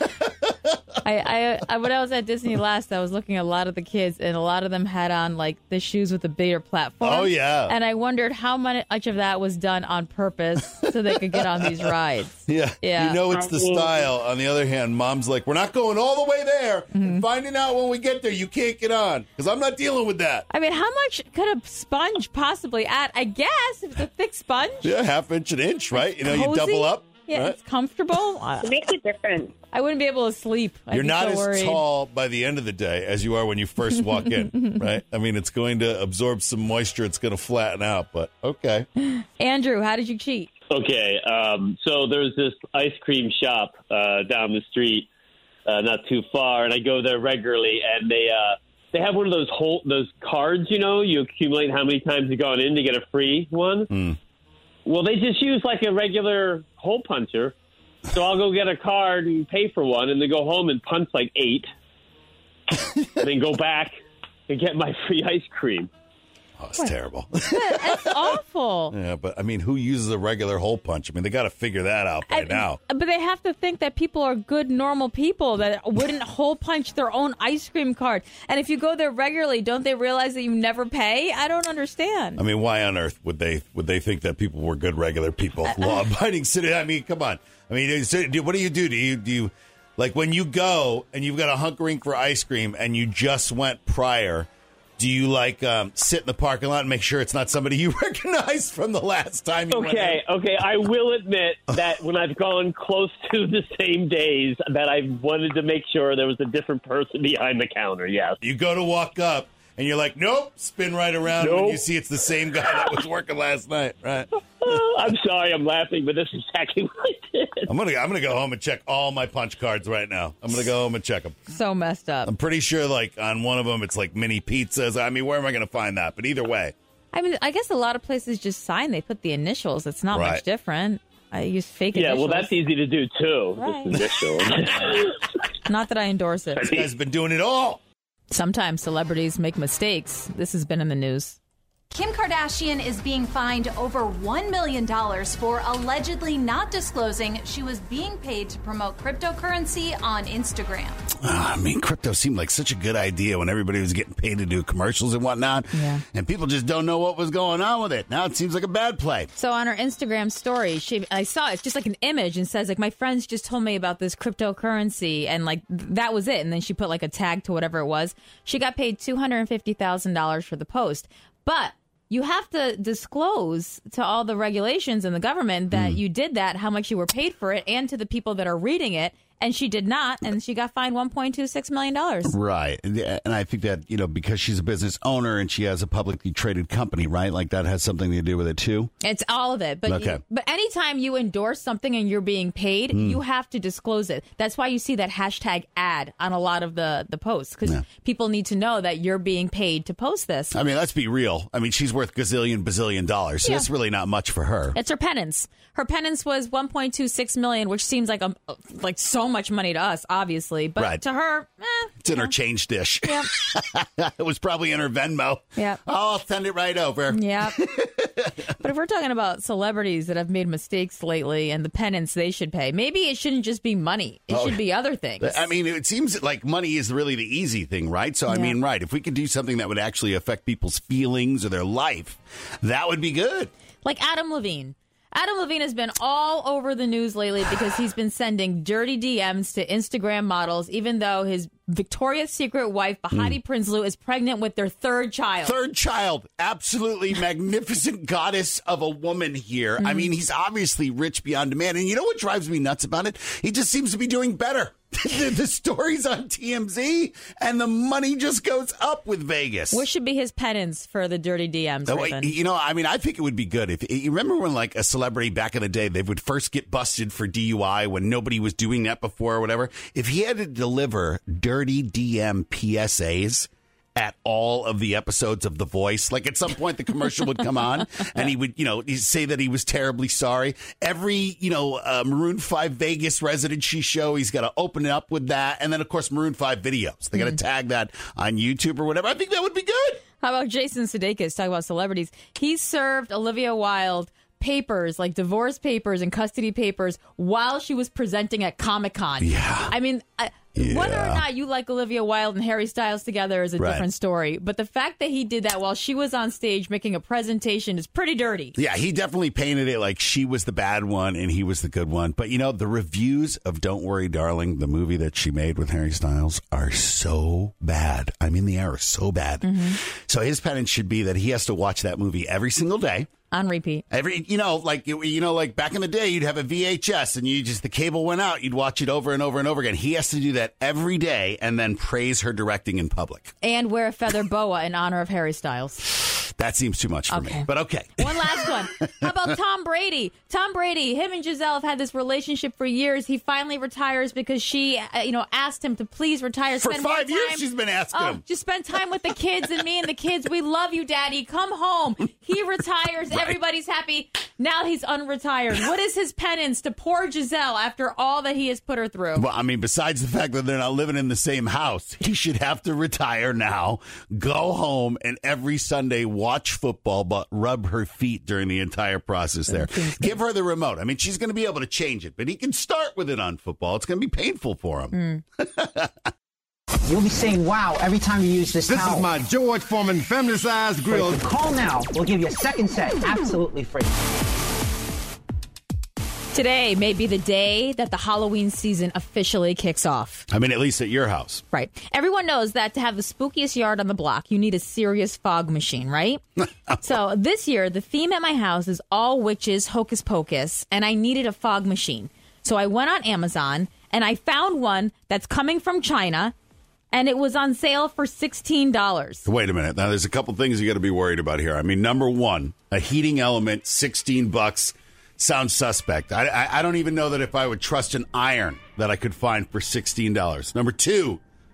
S1: I, I, I when I was at Disney last, I was looking at a lot of the kids, and a lot of them had on like the shoes with the bigger platform.
S2: Oh, yeah.
S1: And I wondered how much of that was done on purpose so they could get on these rides.
S2: Yeah.
S1: Yeah.
S2: You know it's the
S1: I mean-
S2: style. On the other hand, mom's like, we're not going all the way there. And finding out when we get there, you can't get on because I'm not dealing with that.
S1: I mean, how much could a sponge possibly add? I guess if it's a thick sponge.
S2: Yeah, half inch an inch, right? You know, you
S1: Cozy?
S2: double up.
S1: Yeah,
S2: right?
S1: it's comfortable.
S21: It makes a difference.
S1: I wouldn't be able to sleep. I'd
S2: You're
S1: be
S2: not
S1: so
S2: as
S1: worried.
S2: tall by the end of the day as you are when you first walk in, right? I mean, it's going to absorb some moisture. It's going to flatten out, but okay.
S1: Andrew, how did you cheat?
S22: Okay, um, so there's this ice cream shop uh, down the street, uh, not too far, and I go there regularly, and they uh, they have one of those whole those cards, you know, you accumulate how many times you've gone in to get a free one.
S2: Mm.
S22: Well, they just use like a regular hole puncher, so I'll go get a card and pay for one, and then go home and punch like eight, and then go back and get my free ice cream.
S2: Oh, it's terrible.
S1: That's awful.
S2: Yeah, but I mean, who uses a regular hole punch? I mean, they got to figure that out by now.
S1: But they have to think that people are good, normal people that wouldn't hole punch their own ice cream cart. And if you go there regularly, don't they realize that you never pay? I don't understand.
S2: I mean, why on earth would they would they think that people were good, regular people, law-abiding citizens? I mean, come on. I mean, so, do- what do you do? Do you do you like when you go and you've got a hunkering for ice cream and you just went prior? Do you like um, sit in the parking lot and make sure it's not somebody you recognize from the last time you went
S22: Okay,
S2: in?
S22: okay. I will admit that when I've gone close to the same days, that I wanted to make sure there was a different person behind the counter. Yes.
S2: You go to walk up and you're like, nope, spin right around when
S22: Nope.
S2: you see it's the same guy that was working last night, right?
S22: Oh, I'm sorry, I'm laughing, but this is exactly what I did.
S2: I'm gonna I'm gonna go home and check all my punch cards right now. I'm gonna go home and check them.
S1: So messed up.
S2: I'm pretty sure, like on one of them, it's like mini pizzas. I mean, where am I gonna find that? But either way,
S1: I mean, I guess a lot of places just sign. They put the initials. It's not
S22: Right.
S1: much different. I use fake
S22: Yeah,
S1: initials.
S22: well, that's easy to do too.
S1: Right.
S22: Just initials.
S1: Not that I endorse it.
S2: This guy's been doing it all.
S1: Sometimes celebrities make mistakes. This has been in the news.
S3: Kim Kardashian is being fined over one million dollars for allegedly not disclosing she was being paid to promote cryptocurrency on Instagram.
S2: Ah, I mean, crypto seemed like such a good idea when everybody was getting paid to do commercials and whatnot.
S1: Yeah.
S2: And people just don't know what was going on with it. Now it seems like a bad play.
S1: So on her Instagram story, she I saw it's just like an image and says like my friends just told me about this cryptocurrency and like th- that was it. And then she put like a tag to whatever it was. She got paid two hundred fifty thousand dollars for the post, but you have to disclose to all the regulations in the government that
S2: Mm.
S1: you did that, how much you were paid for it, and to the people that are reading it. And she did not, and she got fined one point two six million dollars.
S2: Right. And and I think that, you know, because she's a business owner and she has a publicly traded company, right? Like that has something to do with it too.
S1: It's all of it. But
S2: Okay.
S1: you, but anytime you endorse something and you're being paid,
S2: Mm.
S1: you have to disclose it. That's why you see that hashtag ad on a lot of the, the posts, because
S2: Yeah.
S1: people need to know that you're being paid to post this.
S2: I mean, let's be real. I mean, she's worth gazillion, bazillion dollars. So
S1: Yeah.
S2: that's really not much for her.
S1: It's her penance. Her penance was one point two six million dollars, which seems like a, like so much money to us, obviously. But
S2: Right.
S1: to her, eh,
S2: It's in her change dish.
S1: Yep.
S2: It was probably in her Venmo.
S1: Yep.
S2: Oh, I'll send it right over.
S1: Yeah. But if we're talking about celebrities that have made mistakes lately and the penance they should pay, maybe it shouldn't just be money. It
S2: Oh,
S1: should be other things.
S2: I mean, it seems like money is really the easy thing, right? So, I
S1: Yeah.
S2: mean, right, if we could do something that would actually affect people's feelings or their life, that would be good.
S1: Like Adam Levine. Adam Levine has been all over the news lately because he's been sending dirty D Ms to Instagram models, even though his Victoria's Secret wife, Bahati Prinsloo, is pregnant with their third child.
S2: Third child, absolutely magnificent goddess of a woman here. I mean, he's obviously rich beyond demand. And you know what drives me nuts about it? He just seems to be doing better. the, the stories on T M Z and the money just goes up with Vegas.
S1: What should be his penance for the dirty D Ms?
S2: No,
S1: Griffin?
S2: you know, I mean, I think it would be good if you remember when, like, a celebrity back in the day, they would first get busted for D U I when nobody was doing that before or whatever. If he had to deliver dirty D M P S As at all of the episodes of The Voice, like at some point the commercial would come on and he would, you know, he'd say that he was terribly sorry. Every, you know, uh, Maroon five Vegas residency show, he's got to open it up with that. And then, of course, Maroon five videos. They got to tag that on YouTube or whatever. I think that would be good.
S1: How about Jason Sudeikis? Talk about celebrities. He served Olivia Wilde papers, like divorce papers and custody papers, while she was presenting at Comic-Con.
S2: Yeah.
S1: I mean, I, whether or not you like Olivia Wilde and Harry Styles together is a
S2: Right.
S1: different story. But the fact that he did that while she was on stage making a presentation is pretty dirty.
S2: Yeah, he definitely painted it like she was the bad one and he was the good one. But, you know, the reviews of Don't Worry, Darling, the movie that she made with Harry Styles, are so bad. I mean, they are so bad. So his penance should be that he has to watch that movie every single day.
S1: On repeat.
S2: Every, you know, like, you you know, like back in the day, you'd have a V H S and you just, the cable went out. You'd watch it over and over and over again. He has to do that every day and then praise her directing in public.
S1: And wear a feather boa in honor of Harry Styles.
S2: That seems too much for
S1: Okay.
S2: me, but okay.
S1: One last one. How about Tom Brady? Tom Brady, him and Giselle have had this relationship for years. He finally retires because she, uh, you know, asked him to please retire.
S2: For
S1: spend
S2: five
S1: more
S2: years
S1: time-
S2: she's been asking
S1: oh,
S2: him.
S1: Just spend time with the kids and me and the kids. We love you, Daddy. Come home. He retires. Everybody's happy. Now he's unretired. What is his penance to poor Giselle after all that he has put her through?
S2: Well, I mean, besides the fact that they're not living in the same house, he should have to retire now, go home, and every Sunday watch football, but rub her feet during the entire process there. Give her the remote. I mean, she's going to be able to change it, but he can start with it on football. It's going to be painful for him.
S4: You'll be saying wow every time you use this
S23: This
S4: towel.
S23: is my George Foreman family-sized grill.
S4: Call now. We'll give you a second set absolutely free.
S1: Today may be the day that the Halloween season officially kicks off.
S2: I mean, at least at your house.
S1: Right. Everyone knows that to have the spookiest yard on the block, you need a serious fog machine, right? So this year, the theme at my house is all witches, hocus pocus, and I needed a fog machine. So I went on Amazon, and I found one that's coming from China, and it was on sale for sixteen dollars.
S2: Wait a minute. Now, there's a couple things you got to be worried about here. I mean, number one, a heating element, sixteen bucks. Sounds suspect. I, I I don't even know that if I would trust an iron that I could find for sixteen dollars. Number two,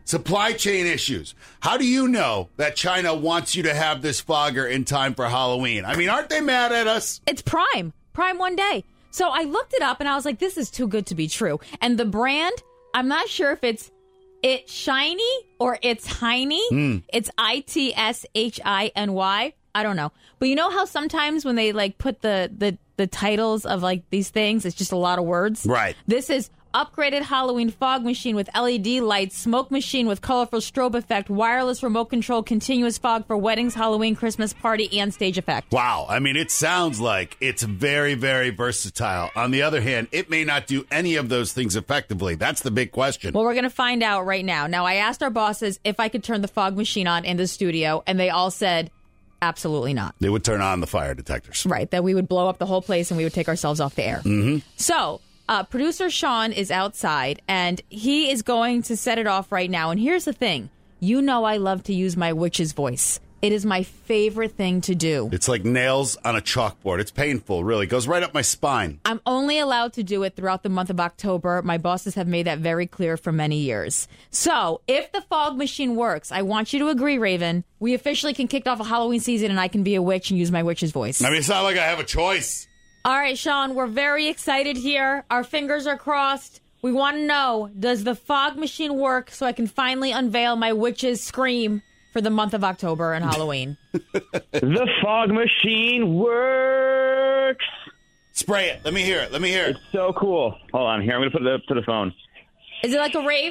S2: Supply chain issues. How do you know that China wants you to have this fogger in time for Halloween? I mean, aren't they mad at us?
S1: It's Prime. Prime one day. So I looked it up and I was like, this is too good to be true. And the brand, I'm not sure if it's It Shiny or It's Hiney. Mm. It's I T S H I N Y. I don't know. But you know how sometimes when they like put the, the, the titles of like these things, it's just a lot of words?
S2: Right.
S1: This is upgraded Halloween fog machine with L E D lights, smoke machine with colorful strobe effect, wireless remote control, continuous fog for weddings, Halloween, Christmas party, and stage effect.
S2: Wow. I mean, it sounds like it's very, very versatile. On the other hand, it may not do any of those things effectively. That's the big question.
S1: Well, we're going to find out right now. Now, I asked our bosses if I could turn the fog machine on in the studio, and they all said absolutely not.
S2: They would turn on the fire detectors.
S1: Right. That we would blow up the whole place and we would take ourselves off the air.
S2: Mm-hmm.
S1: So... Uh, producer Sean is outside, and he is going to set it off right now. And here's the thing. You know I love to use my witch's voice. It is my favorite thing to do.
S2: It's like nails on a chalkboard. It's painful, really. It goes right up my spine.
S1: I'm only allowed to do it throughout the month of October. My bosses have made that very clear for many years. So, if the fog machine works, I want you to agree, Raven. We officially can kick off a Halloween season, and I can be a witch and use my witch's voice.
S2: I mean, it's not like I have a choice.
S1: All right, Sean, we're very excited here. Our fingers are crossed. We want to know, does the fog machine work so I can finally unveil my witch's scream for the month of October and Halloween?
S12: The fog machine works.
S2: Spray it. Let me hear it. Let me hear it.
S12: It's so cool. Hold on. Here, I'm going to put it up to the phone.
S1: Is it like a rave?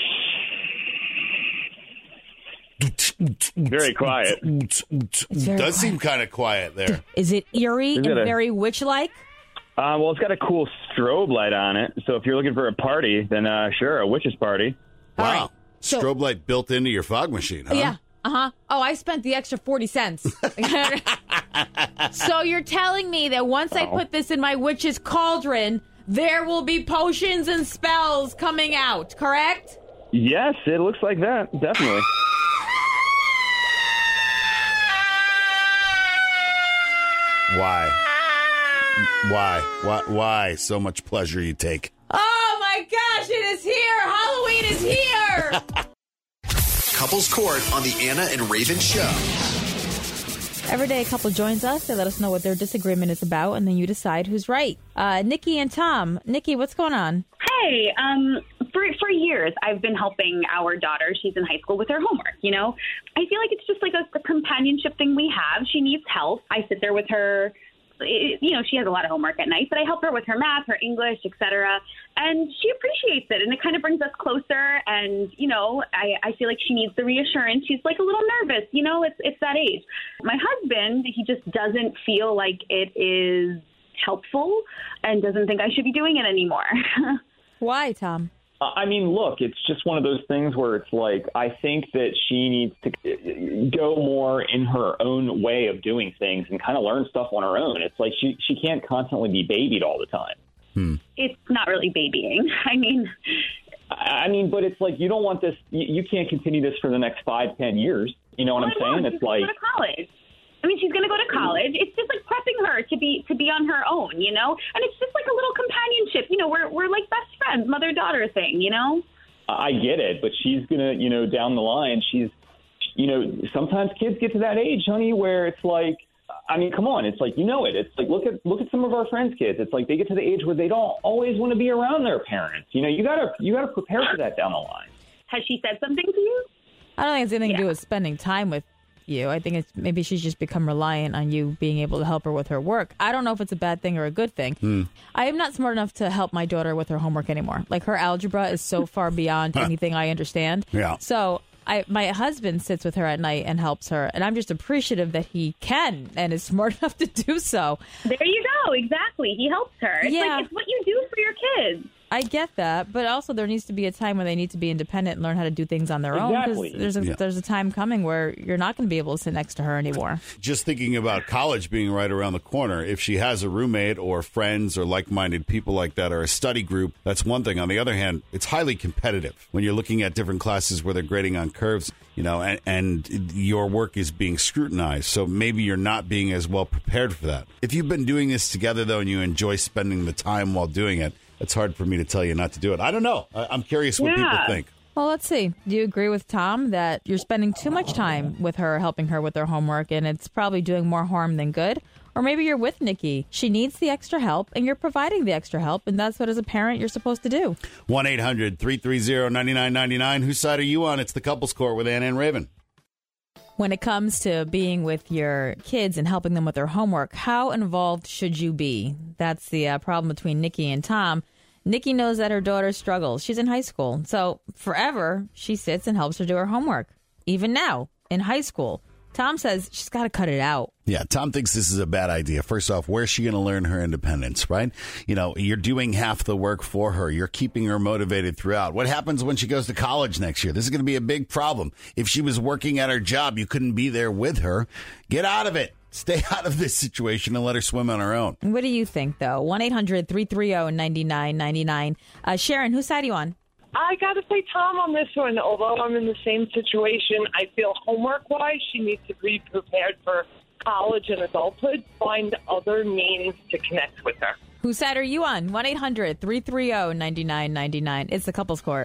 S12: Very quiet.
S2: It
S1: very
S2: does
S1: quiet.
S2: seem kind of quiet there.
S1: Is it eerie
S12: Is
S1: and
S12: it a-
S1: very witch-like?
S12: Uh, well, it's got a cool strobe light on it. So if you're looking for a party, then uh, sure, a witch's party.
S2: Wow. Strobe light built into your fog machine, huh?
S1: Yeah. Uh-huh. Oh, I spent the extra forty cents. So you're telling me that once I
S12: Oh.
S1: put this in my witch's cauldron, there will be potions and spells coming out, correct?
S12: Yes, it looks like that. Definitely.
S2: Why? Why? Why? Why so much pleasure you take?
S1: Oh my gosh, it is here! Halloween is here!
S5: Couples Court on the Anna and Raven Show.
S1: Every day a couple joins us. They let us know what their disagreement is about, and then you decide who's right. Uh, Nikki and Tom. Nikki, what's going on?
S7: Hey, um, for for years I've been helping our daughter. She's in high school with her homework. You know, I feel like it's just like a, a companionship thing we have. She needs help. I sit there with her. It, you know, she has a lot of homework at night, but I help her with her math, her English, et cetera. And she appreciates it, and it kind of brings us closer. And you know, I, I feel like she needs the reassurance. She's like a little nervous. You know, it's it's that age. My husband, he just doesn't feel like it is helpful, and doesn't think I should be doing it anymore.
S1: Why, Tom?
S12: I mean, look, it's just one of those things where it's like, I think that she needs to go more in her own way of doing things and kind of learn stuff on her own. It's like she, she can't constantly be babied all the time.
S2: Hmm.
S7: It's not really babying. I mean,
S12: I mean, but it's like, you don't want this, you, you can't continue this for the next five, ten years. You know what
S7: well,
S12: I'm saying?
S7: I
S12: It's
S7: She's
S12: like,
S7: going to go to college. I mean, she's going to go to college. It's just like prepping her to be to be on her own, you know? And it's just like a little companionship. You know, we're we're like best friends, mother-daughter thing, you know?
S12: I get it, but she's going to, you know, down the line, she's, you know, sometimes kids get to that age, honey, where it's like, I mean, come on, it's like, you know it. It's like, look at look at some of our friends' kids. It's like they get to the age where they don't always want to be around their parents. You know, you got to you got to prepare for that down the line.
S7: Has she said something to you?
S1: I don't think it's anything to do with spending time with you. I think it's maybe she's just become reliant on you being able to help her with her work. I don't know if it's a bad thing or a good thing.
S2: Hmm.
S1: I am not smart enough to help my daughter with her homework anymore. Like, her algebra is so far beyond anything I understand.
S2: Yeah.
S1: So I, my husband sits with her at night and helps her, and I'm just appreciative that he can and is smart enough to do so.
S7: There you go. Exactly. He helps her. It's
S1: Yeah.
S7: like it's what you do for your kids.
S1: I get that, but also there needs to be a time when they need to be independent and learn how to do things on their own.
S2: Exactly.
S1: Because there's a
S2: Yeah.
S1: there's a time coming where you're not going to be able to sit next to her anymore.
S2: Just thinking about college being right around the corner, if she has a roommate or friends or like-minded people like that or a study group, that's one thing. On the other hand, it's highly competitive when you're looking at different classes where they're grading on curves, you know, and, and your work is being scrutinized. So maybe you're not being as well prepared for that. If you've been doing this together, though, and you enjoy spending the time while doing it, it's hard for me to tell you not to do it. I don't know. I- I'm curious what
S7: Yeah.
S2: people think.
S1: Well, let's see. Do you agree with Tom that you're spending too much time with her, helping her with her homework, and it's probably doing more harm than good? Or maybe you're with Nikki. She needs the extra help, and you're providing the extra help, and that's what, as a parent, you're supposed to do.
S2: one eight hundred three three zero nine nine nine nine. Whose side are you on? It's the Couples Court with Anna and Raven.
S1: When it comes to being with your kids and helping them with their homework, how involved should you be? That's the uh, problem between Nikki and Tom. Nikki knows that her daughter struggles. She's in high school. So forever, she sits and helps her do her homework. Even now, in high school. Tom says she's got to cut it out.
S2: Yeah, Tom thinks this is a bad idea. First off, where's she going to learn her independence, right? You know, you're doing half the work for her. You're keeping her motivated throughout. What happens when she goes to college next year? This is going to be a big problem. If she was working at her job, you couldn't be there with her. Get out of it. Stay out of this situation and let her swim on her own.
S1: What do you think, though? one eight hundred three three zero nine nine nine nine. Uh, Sharon, whose side are you on?
S8: I got to say Tom on this one. Although I'm in the same situation, I feel homework-wise, she needs to be prepared for college and adulthood. Find other means to connect with her.
S1: Whose side are you on? one eight hundred three three zero nine nine nine nine. It's the Couples Court.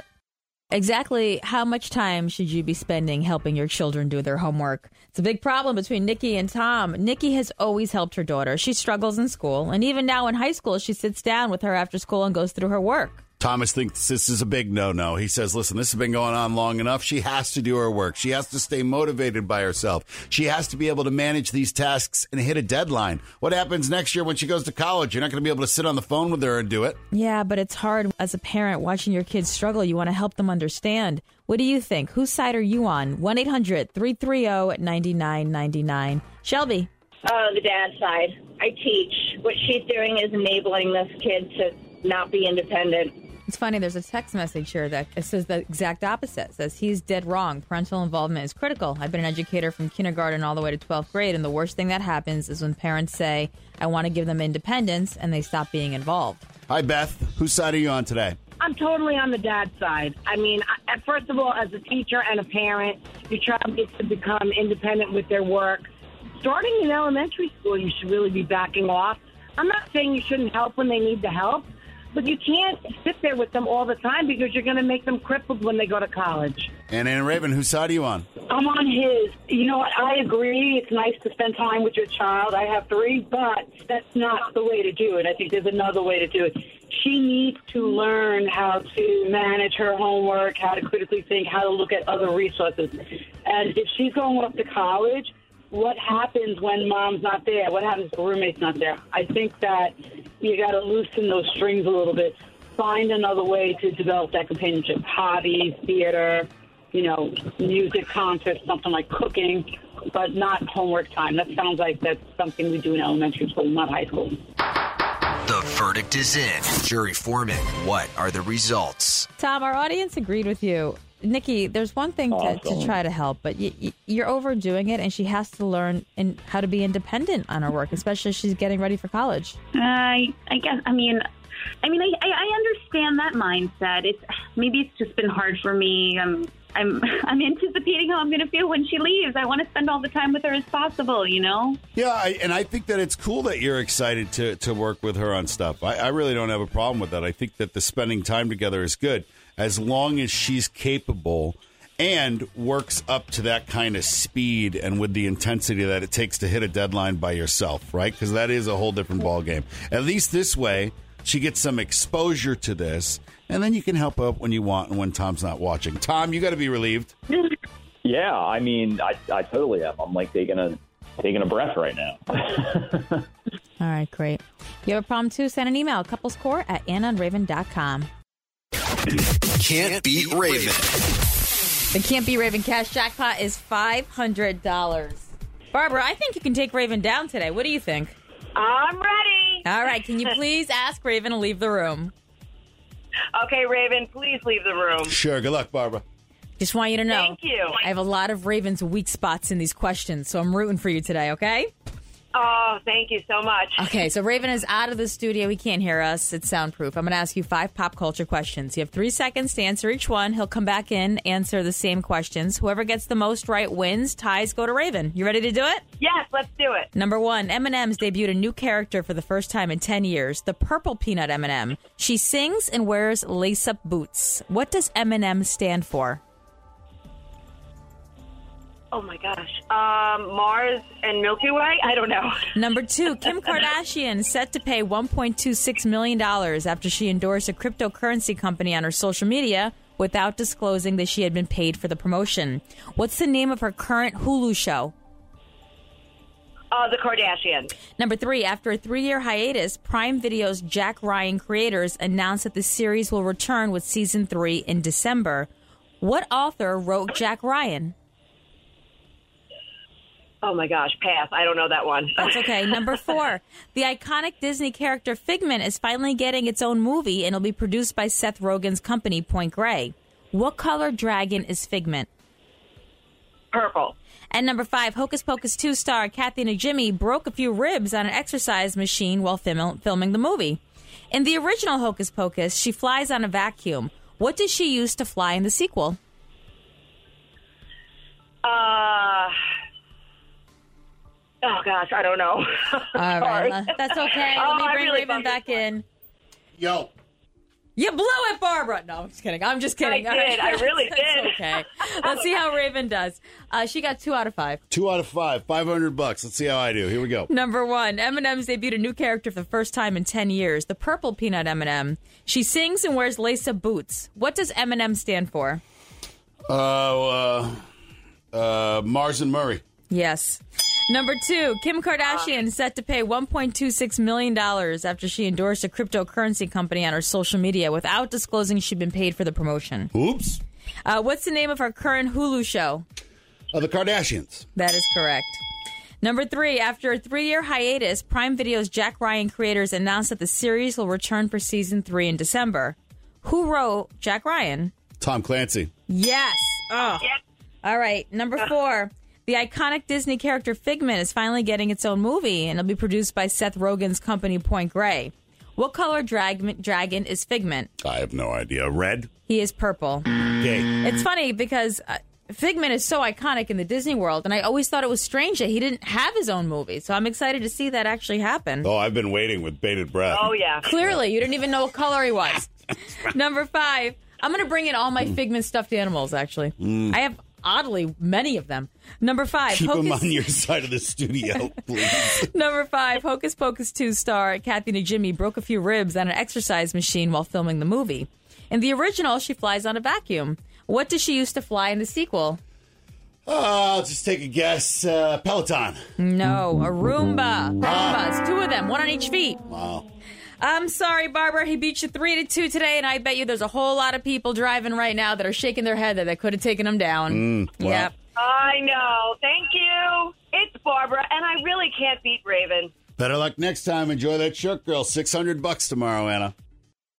S1: Exactly how much time should you be spending helping your children do their homework? It's a big problem between Nikki and Tom. Nikki has always helped her daughter. She struggles in school, and even now in high school, she sits down with her after school and goes through her work.
S2: Thomas thinks this is a big no-no. He says, listen, this has been going on long enough. She has to do her work. She has to stay motivated by herself. She has to be able to manage these tasks and hit a deadline. What happens next year when she goes to college? You're not going to be able to sit on the phone with her and do it.
S1: Yeah, but it's hard as a parent watching your kids struggle. You want to help them understand. What do you think? Whose side are you on? one eight hundred three three zero nine nine nine nine. Shelby.
S9: Uh, the dad's side. I teach. What she's doing is enabling this kid to not be independent.
S1: It's funny, there's a text message here that it says the exact opposite. It says, he's dead wrong. Parental involvement is critical. I've been an educator from kindergarten all the way to twelfth grade, and the worst thing that happens is when parents say, I want to give them independence, and they stop being involved.
S2: Hi, Beth. Whose side are you on today?
S10: I'm totally on the dad's side. I mean, I, first of all, as a teacher and a parent, your child gets to become independent with their work. Starting in elementary school, you should really be backing off. I'm not saying you shouldn't help when they need the help, but you can't sit there with them all the time because you're going to make them crippled when they go to college.
S2: And Anna Raven, whose side are you on?
S24: I'm on his. You know what? I agree. It's nice to spend time with your child. I have three, but that's not the way to do it. I think there's another way to do it. She needs to learn how to manage her homework, how to critically think, how to look at other resources. And if she's going off to college, what happens when mom's not there? What happens if the roommate's not there? I think that you got to loosen those strings a little bit. Find another way to develop that companionship. Hobbies, theater, you know, music, concerts, something like cooking, but not homework time. That sounds like that's something we do in elementary school, not high school.
S5: The verdict is in. Jury foreman, what are the results?
S1: Tom, our audience agreed with you. Nikki, there's one thing to, to try to help, but you, you, you're overdoing it, and she has to learn in, how to be independent on her work, especially as she's getting ready for college.
S7: I, I guess. I mean, I mean, I, I understand that mindset. It's maybe it's just been hard for me. I'm, I'm, I'm anticipating how I'm going to feel when she leaves. I want to spend all the time with her as possible. You know?
S2: Yeah, I, and I think that it's cool that you're excited to to work with her on stuff. I, I really don't have a problem with that. I think that the spending time together is good, as long as she's capable and works up to that kind of speed and with the intensity that it takes to hit a deadline by yourself, right? Because that is a whole different ballgame. At least this way, she gets some exposure to this, and then you can help out when you want and when Tom's not watching. Tom, you got to be relieved.
S12: Yeah, I mean, I, I totally am. I'm like taking a taking a breath right now.
S1: All right, great. If you have a problem, too, send an email, couplescourt at anna and raven dot com.
S5: Can't beat Raven.
S1: The Can't Beat Raven cash jackpot is five hundred dollars. Barbara, I think you can take Raven down today. What do you think?
S8: I'm ready.
S1: All right, can you please ask Raven to leave the room?
S8: Okay, Raven, please leave the room.
S2: Sure. Good luck, Barbara.
S1: Just want you to know.
S8: Thank you.
S1: I have a lot of Raven's weak spots in these questions, so I'm rooting for you today, okay?
S13: Oh, thank you so much.
S1: Okay, so Raven is out of the studio. He can't hear us. It's soundproof. I'm going to ask you five pop culture questions. You have three seconds to answer each one. He'll come back in, answer the same questions. Whoever gets the most right wins. Ties go to Raven. You ready to do it?
S13: Yes, let's do it.
S1: Number one, M and M's debuted a new character for the first time in ten years, the Purple Peanut M and M. She sings and wears lace-up boots. What does M and M stand for?
S13: Oh, my gosh. Um, Mars and Milky Way? I don't know.
S1: Number two, Kim Kardashian set to pay one point two six million dollars after she endorsed a cryptocurrency company on her social media without disclosing that she had been paid for the promotion. What's the name of her current Hulu show?
S13: Uh, the Kardashians.
S1: Number three, after a three-year hiatus, Prime Video's Jack Ryan creators announced that the series will return with season three in December. What author wrote Jack Ryan?
S13: Oh, my gosh. Pass. I don't know that one.
S1: That's okay. Number four, the iconic Disney character Figment is finally getting its own movie and it'll be produced by Seth Rogen's company, Point Grey. What color dragon is Figment?
S13: Purple.
S1: And number five, Hocus Pocus two star Kathy Najimy broke a few ribs on an exercise machine while film- filming the movie. In the original Hocus Pocus, she flies on a vacuum. What does she use to fly in the sequel?
S13: Uh... Oh, gosh, I don't know.
S1: All right, uh, that's okay. Let
S13: Oh,
S1: me
S13: I
S1: bring
S13: really
S1: Raven back in.
S2: Yo.
S1: You blew it, Barbara. No, I'm just kidding. I'm just kidding.
S13: I
S1: All right.
S13: did. I really
S1: That's
S13: did.
S1: okay. Let's see how Raven does. Uh, she got two out of five.
S2: Two out of five. five hundred bucks. Let's see how I do. Here we go.
S1: Number one, M and M's debuted a new character for the first time in ten years, the Purple Peanut M and M. She sings and wears lace-up boots. What does M and M stand for?
S2: Uh, uh, uh, Mars and Murray.
S1: Yes. Number two, Kim Kardashian set to pay one point two six million dollars after she endorsed a cryptocurrency company on her social media without disclosing she'd been paid for the promotion.
S2: Oops.
S1: Uh, what's the name of her current Hulu show?
S2: Uh, the Kardashians.
S1: That is correct. Number three, after a three-year hiatus, Prime Video's Jack Ryan creators announced that the series will return for season three in December. Who wrote Jack Ryan?
S2: Tom Clancy.
S1: Yes. Oh. All right. Number four. The iconic Disney character Figment is finally getting its own movie, and it'll be produced by Seth Rogen's company, Point Grey. What color drag- dragon is Figment?
S2: I have no idea. Red?
S1: He is purple.
S2: Okay.
S1: It's funny because uh, Figment is so iconic in the Disney world, and I always thought it was strange that he didn't have his own movie. So I'm excited to see that actually happen.
S2: Oh, I've been waiting with bated breath.
S13: Oh, yeah.
S1: Clearly, you didn't even know what color he was. Number five, I'm going to bring in all my Figment stuffed animals, actually.
S2: Mm.
S1: I have, oddly, many of them. Number five,
S2: Keep
S1: Hocus...
S2: them on your side of the studio, please.
S1: Number five, Hocus Pocus two star Kathy Najimy broke a few ribs on an exercise machine while filming the movie. In the original, she flies on a vacuum. What does she use to fly in the sequel?
S2: Uh, I'll just take a guess. Uh, Peloton.
S1: No, a Roomba. Roombas, two of them, one on each feet.
S2: Wow.
S1: I'm sorry, Barbara. He beat you three to two today, and I bet you there's a whole lot of people driving right now that are shaking their head that they could have taken him down.
S2: Mm, well.
S1: Yep.
S13: I know. Thank you. It's Barbara, and I really can't beat Raven.
S2: Better luck next time. Enjoy that shirt, girl. six hundred bucks tomorrow, Anna.